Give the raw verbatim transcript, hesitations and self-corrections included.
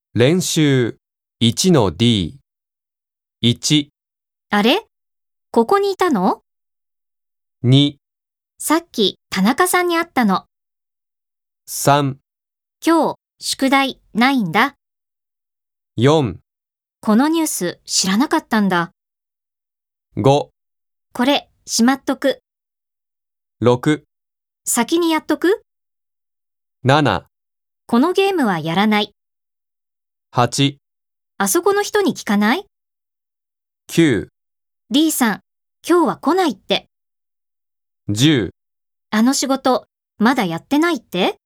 練習 いちのディー。いち、 あれ？ここにいたの？ に、 さっき田中さんに会ったの。 さん、 今日、宿題ないんだ。 よん、 このニュース知らなかったんだ。 ご、 これ、しまっとく。 ろく、 先にやっとく？ なな、 このゲームはやらない。 はち、 あそこの人に聞かない？ きゅう、 D さん、今日は来ないって。 じゅう。 あの仕事、まだやってないって？